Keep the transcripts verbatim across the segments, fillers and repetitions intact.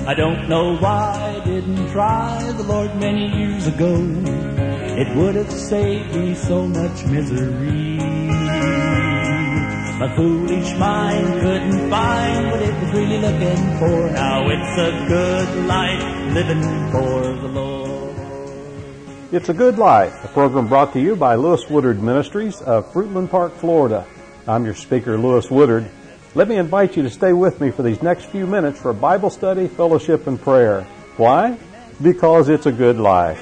I don't know why I didn't try the Lord many years ago. It would have saved me so much misery. My foolish mind couldn't find what it was really looking for. Now it's a good life living for the Lord. It's a Good Life, a program brought to you by Lewis Woodard Ministries of Fruitland Park, Florida. I'm your speaker, Lewis Woodard. Let me invite you to stay with me for these next few minutes for Bible study, fellowship, and prayer. Why? Because it's a good life.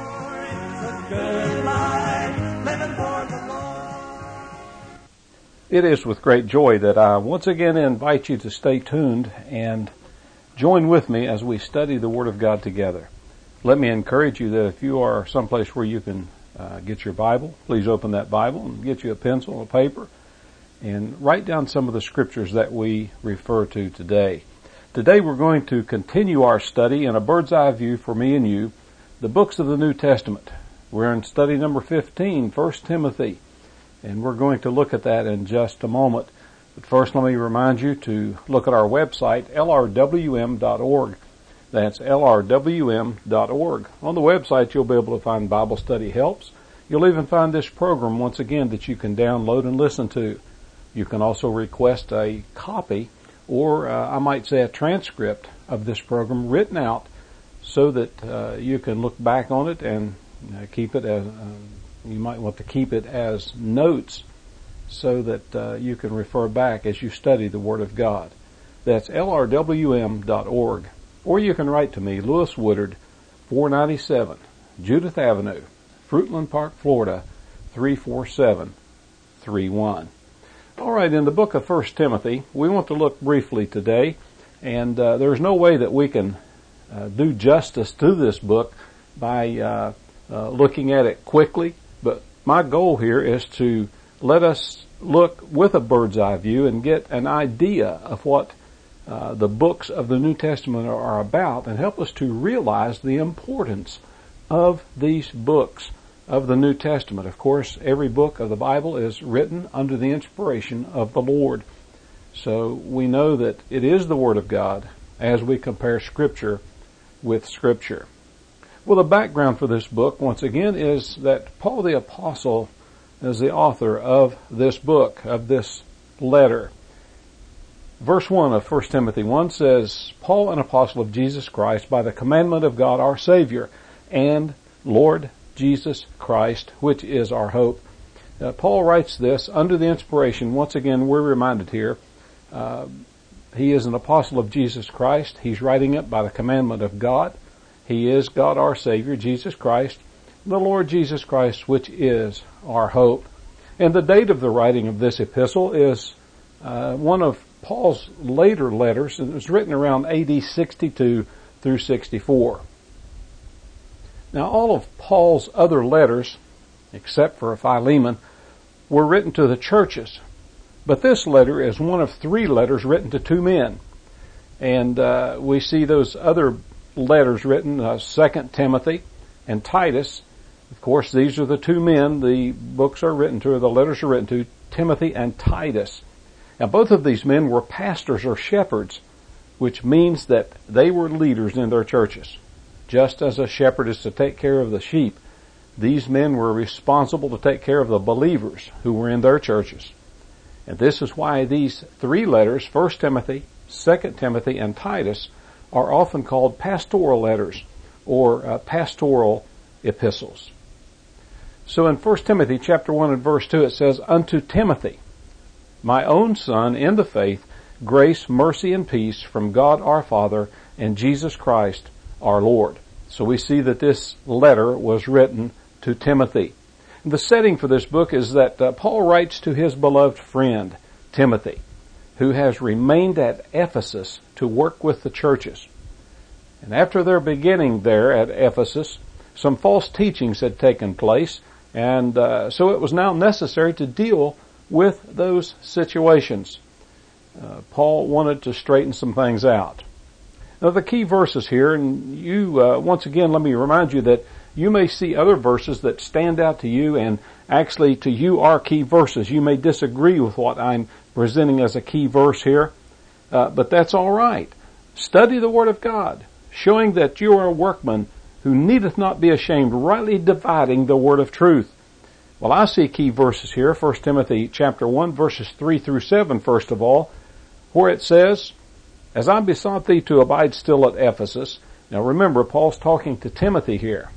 It is with great joy that I once again invite you to stay tuned and join with me as we study the Word of God together. Let me encourage you that if you are someplace where you can uh, get your Bible, please open that Bible and get you a pencil and a paper and write down some of the scriptures that we refer to today. Today we're going to continue our study in a bird's eye view for me and you, the books of the New Testament. We're in study number fifteen, First Timothy, and we're going to look at that in just a moment. But first let me remind you to look at our website, L R W M dot org. That's L R W M dot org. On the website you'll be able to find Bible study helps. You'll even find this program once again that you can download and listen to. You can also request a copy or uh, I might say a transcript of this program written out so that uh, you can look back on it and uh, keep it as, uh, you might want to keep it as notes so that uh, you can refer back as you study the Word of God. That's L R W M dot org. Or you can write to me, Lewis Woodard, four ninety-seven Judith Avenue, Fruitland Park, Florida, three four seven three one. All right, in the book of First Timothy, we want to look briefly today, and uh, there's no way that we can uh, do justice to this book by uh, uh, looking at it quickly, but my goal here is to let us look with a bird's eye view and get an idea of what uh, the books of the New Testament are about and help us to realize the importance of these books of the New Testament. Of course, every book of the Bible is written under the inspiration of the Lord. So we know that it is the Word of God as we compare Scripture with Scripture. Well, the background for this book, once again, is that Paul the Apostle is the author of this book, of this letter. Verse one of First Timothy one says, Paul, an apostle of Jesus Christ, by the commandment of God our Savior, and Lord Jesus Christ, which is our hope. Uh, Paul writes this under the inspiration. Once again, we're reminded here, uh, he is an apostle of Jesus Christ. He's writing it by the commandment of God. He is God our Savior, Jesus Christ, the Lord Jesus Christ, which is our hope. And the date of the writing of this epistle is uh, one of Paul's later letters. It was written around A D sixty-two through sixty-four. Now, all of Paul's other letters, except for Philemon, were written to the churches. But this letter is one of three letters written to two men. And uh, we see those other letters written, uh, Second Timothy and Titus. Of course, these are the two men the books are written to, or the letters are written to, Timothy and Titus. Now, both of these men were pastors or shepherds, which means that they were leaders in their churches. Just as a shepherd is to take care of the sheep, these men were responsible to take care of the believers who were in their churches. And this is why these three letters, First Timothy, Second Timothy, and Titus, are often called pastoral letters or uh, pastoral epistles. So in First Timothy chapter one and verse two it says, Unto Timothy, my own son in the faith, grace, mercy, and peace from God our Father and Jesus Christ our Lord. So we see that this letter was written to Timothy. The setting for this book is that uh, Paul writes to his beloved friend, Timothy, who has remained at Ephesus to work with the churches. And after their beginning there at Ephesus, some false teachings had taken place, and uh, so it was now necessary to deal with those situations. Uh, Paul wanted to straighten some things out. Now the key verses here, and you, uh, once again, let me remind you that you may see other verses that stand out to you and actually to you are key verses. You may disagree with what I'm presenting as a key verse here, uh, but that's all right. Study the Word of God, showing that you are a workman who needeth not be ashamed, rightly dividing the word of truth. Well, I see key verses here, First Timothy chapter one, verses three through seven, first of all, where it says, As I besought thee to abide still at Ephesus. Now remember, Paul's talking to Timothy here.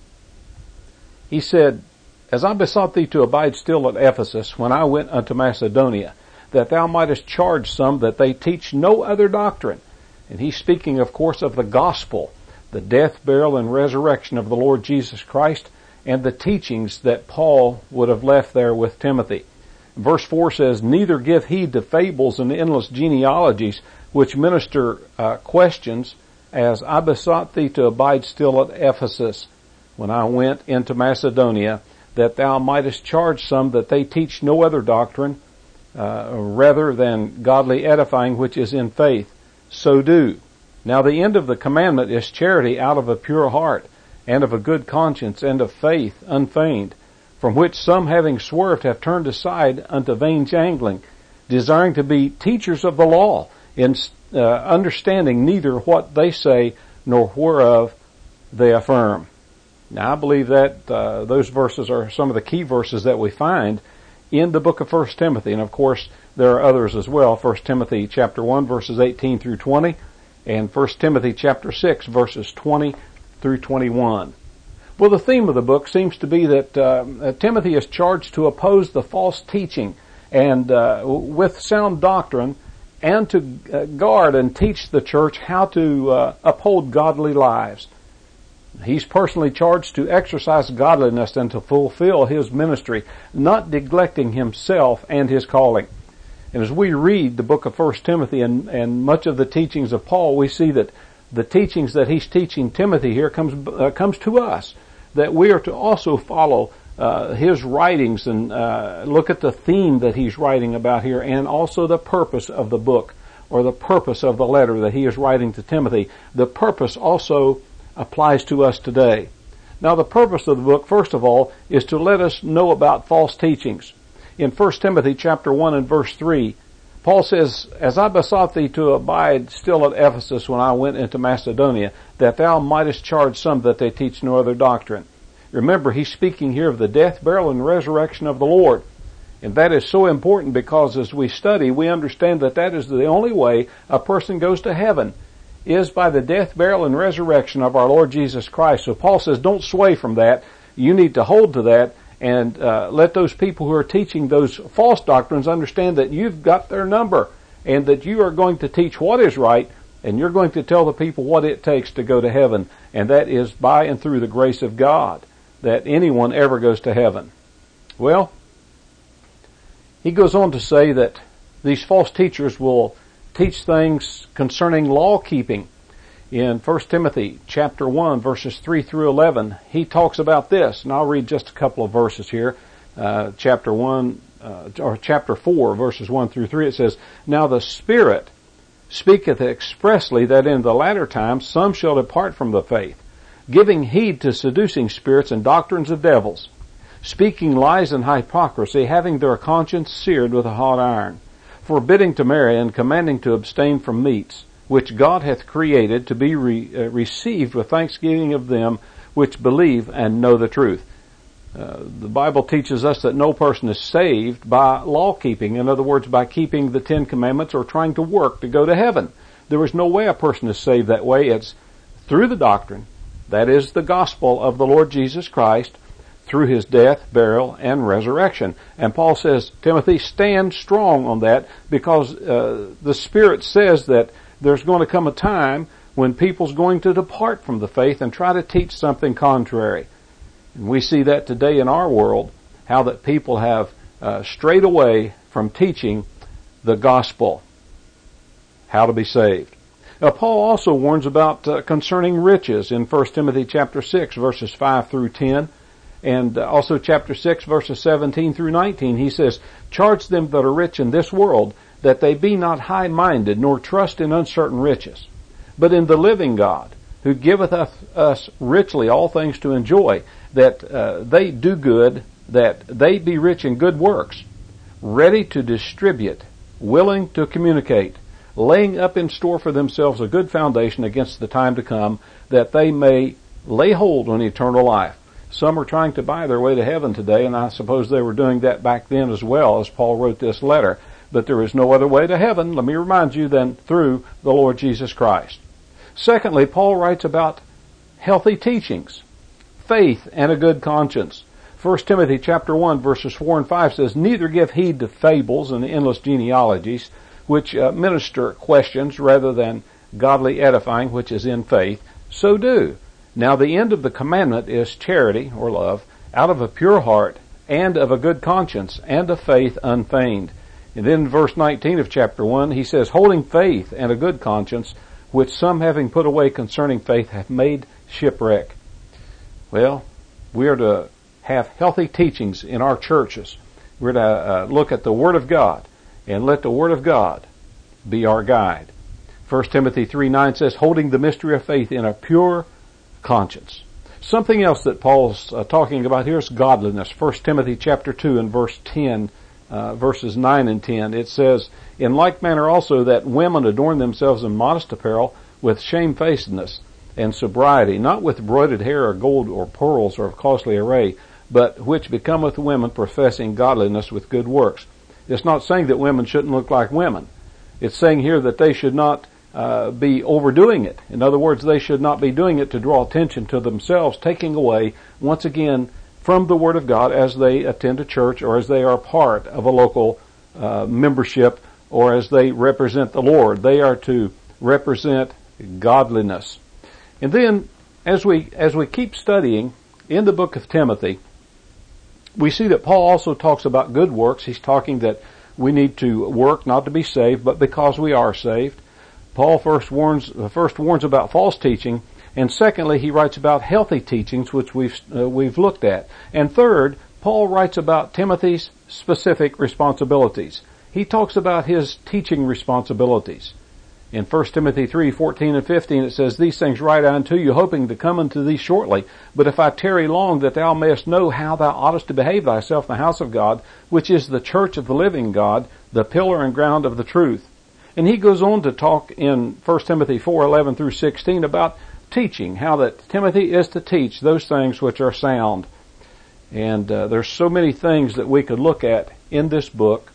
He said, As I besought thee to abide still at Ephesus, when I went unto Macedonia, that thou mightest charge some that they teach no other doctrine. And he's speaking, of course, of the gospel, the death, burial, and resurrection of the Lord Jesus Christ, and the teachings that Paul would have left there with Timothy. Verse four says, Neither give heed to fables and endless genealogies, which minister uh, questions, as I besought thee to abide still at Ephesus, when I went into Macedonia, that thou mightest charge some that they teach no other doctrine, uh, rather than godly edifying which is in faith. So do. Now the end of the commandment is charity out of a pure heart, and of a good conscience, and of faith unfeigned, from which some having swerved have turned aside unto vain jangling, desiring to be teachers of the law, in uh, understanding neither what they say nor whereof they affirm. Now I believe that uh, those verses are some of the key verses that we find in the book of First Timothy, and of course there are others as well. First Timothy chapter one, verses eighteen through twenty, and First Timothy chapter six, verses twenty through twenty-one. Well, the theme of the book seems to be that uh, Timothy is charged to oppose the false teaching and uh, with sound doctrine, and to uh, guard and teach the church how to uh, uphold godly lives. He's personally charged to exercise godliness and to fulfill his ministry, not neglecting himself and his calling. And as we read the book of First Timothy and, and much of the teachings of Paul, we see that the teachings that he's teaching Timothy here comes uh, comes to us, that we are to also follow uh, his writings and uh, look at the theme that he's writing about here, and also the purpose of the book, or the purpose of the letter that he is writing to Timothy. The purpose also applies to us today. Now, the purpose of the book, first of all, is to let us know about false teachings. In First Timothy chapter one and verse three, Paul says, As I besought thee to abide still at Ephesus when I went into Macedonia, that thou mightest charge some that they teach no other doctrine. Remember, he's speaking here of the death, burial, and resurrection of the Lord. And that is so important because as we study, we understand that that is the only way a person goes to heaven, is by the death, burial, and resurrection of our Lord Jesus Christ. So Paul says, don't sway from that. You need to hold to that. And uh, let those people who are teaching those false doctrines understand that you've got their number, and that you are going to teach what is right, and you're going to tell the people what it takes to go to heaven. And that is by and through the grace of God that anyone ever goes to heaven. Well, he goes on to say that these false teachers will teach things concerning law keeping. In First Timothy chapter one, verses three through eleven, he talks about this, and I'll read just a couple of verses here. Uh, chapter one, uh, or chapter four, verses one through three, it says, Now the Spirit speaketh expressly that in the latter times some shall depart from the faith, giving heed to seducing spirits and doctrines of devils, speaking lies and hypocrisy, having their conscience seared with a hot iron, forbidding to marry and commanding to abstain from meats, which God hath created to be re, uh, received with thanksgiving of them which believe and know the truth. Uh, the Bible teaches us that no person is saved by law keeping. In other words, by keeping the Ten Commandments or trying to work to go to heaven. There is no way a person is saved that way. It's through the doctrine, that is the gospel of the Lord Jesus Christ, through his death, burial, and resurrection. And Paul says, Timothy, stand strong on that, because uh, the Spirit says that there's going to come a time when people's going to depart from the faith and try to teach something contrary. And we see that today in our world, how that people have uh, strayed away from teaching the gospel, how to be saved. Now, Paul also warns about uh, concerning riches in First Timothy chapter six, verses five through ten, and uh, also chapter six, verses seventeen through nineteen. He says, Charge them that are rich in this world, that they be not high-minded, nor trust in uncertain riches, but in the living God, who giveth us, us richly all things to enjoy, that uh, they do good, that they be rich in good works, ready to distribute, willing to communicate, laying up in store for themselves a good foundation against the time to come, that they may lay hold on eternal life. Some are trying to buy their way to heaven today, and I suppose they were doing that back then as well as Paul wrote this letter. But there is no other way to heaven, let me remind you, than through the Lord Jesus Christ. Secondly, Paul writes about healthy teachings, faith, and a good conscience. First Timothy chapter one, verses four and five says, "Neither give heed to fables and endless genealogies, which uh, minister questions rather than godly edifying, which is in faith. So do. Now the end of the commandment is charity, or love, out of a pure heart, and of a good conscience, and of faith unfeigned." And then in verse nineteen of chapter one, he says, "Holding faith and a good conscience, which some having put away concerning faith have made shipwreck." Well, we are to have healthy teachings in our churches. We're to uh, look at the Word of God and let the Word of God be our guide. First Timothy three nine says, "Holding the mystery of faith in a pure conscience." Something else that Paul's uh, talking about here is godliness. First Timothy chapter two and verse ten, uh, verses nine and ten. It says, "In like manner also that women adorn themselves in modest apparel with shamefacedness and sobriety, not with broided hair or gold or pearls or of costly array, but which becometh women professing godliness with good works." It's not saying that women shouldn't look like women. It's saying here that they should not uh, be overdoing it. In other words, they should not be doing it to draw attention to themselves, taking away, once again, from the Word of God as they attend a church or as they are part of a local uh, membership or as they represent the Lord. They are to represent godliness. And then, as we as we keep studying in the book of Timothy, we see that Paul also talks about good works. He's talking that we need to work not to be saved, but because we are saved. Paul first warns first warns about false teaching, and secondly, he writes about healthy teachings, which we've uh, we've looked at. And third, Paul writes about Timothy's specific responsibilities. He talks about his teaching responsibilities. In First Timothy three fourteen and fifteen, it says, "These things write I unto you, hoping to come unto thee shortly. But if I tarry long, that thou mayest know how thou oughtest to behave thyself in the house of God, which is the church of the living God, the pillar and ground of the truth." And he goes on to talk in First Timothy four eleven through sixteen about teaching, how that Timothy is to teach those things which are sound. And uh, there's so many things that we could look at in this book,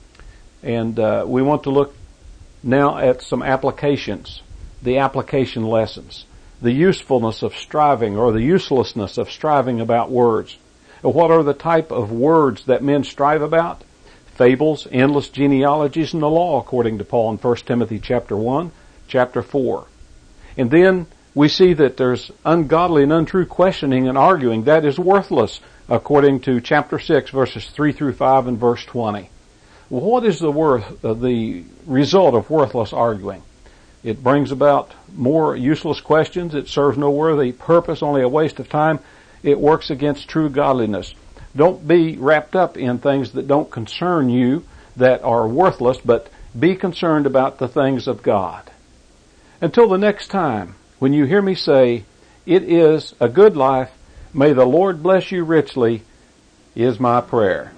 and uh, we want to look now at some applications, the application lessons, the usefulness of striving or the uselessness of striving about words. What are the type of words that men strive about? Fables, endless genealogies, and the law, according to Paul in First Timothy chapter one, chapter four. And then we see that there's ungodly and untrue questioning and arguing that is worthless, according to chapter six, verses three through five and verse twenty. Well, what is the worth, uh, the result of worthless arguing? It brings about more useless questions. It serves no worthy purpose, only a waste of time. It works against true godliness. Don't be wrapped up in things that don't concern you, that are worthless, but be concerned about the things of God. Until the next time, when you hear me say, "It is a good life, may the Lord bless you richly," is my prayer.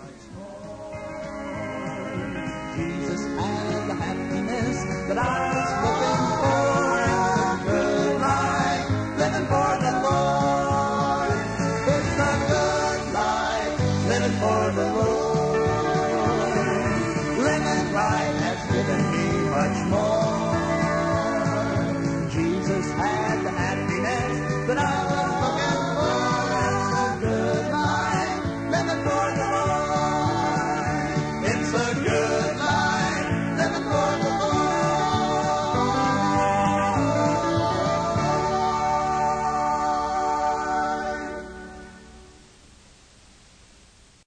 Jesus had the happiness that I